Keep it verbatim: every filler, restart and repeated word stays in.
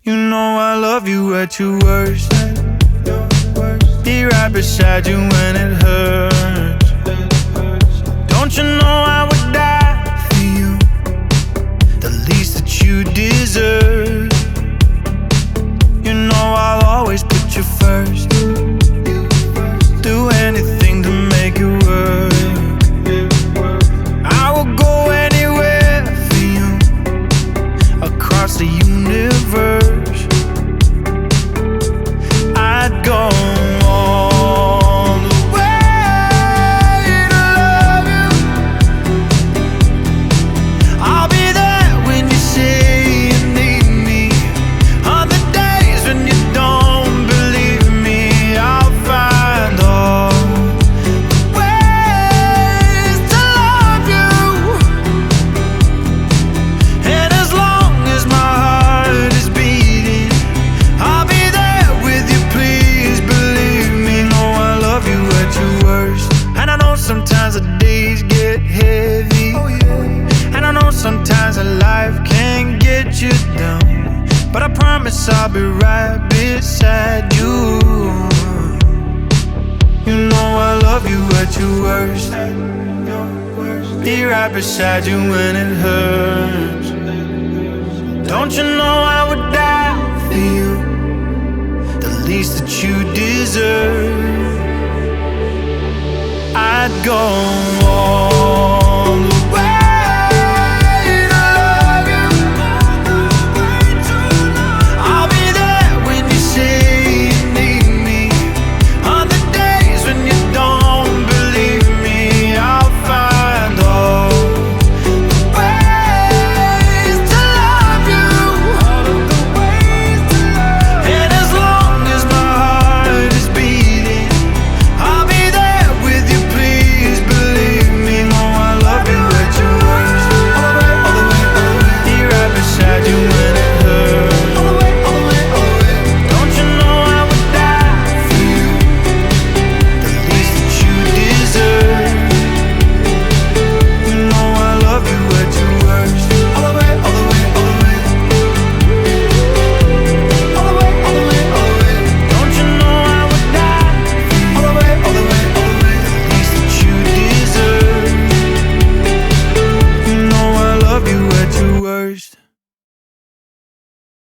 You know I love you at your worst. Be right beside you when it hurts. Don't you know I would die for you, the least that you deserve. You know I'll always put you first. Do anything to make it work. I will go anywhere for you, across the universe. I'd go all the way to love you. I'll be there when you say you need me. On the days when you don't believe me, I'll find all the ways to love you. And as long as my heart is beating, I'll be there with you, please believe me. No, I love you at your worst. And I know sometimes the days get heavy, oh, yeah. And I know sometimes that life can get you down, but I promise I'll be right beside you. You know I love you at your worst. Be right beside you when it hurts. Don't you know I would die for you, the least that you deserve. I'd go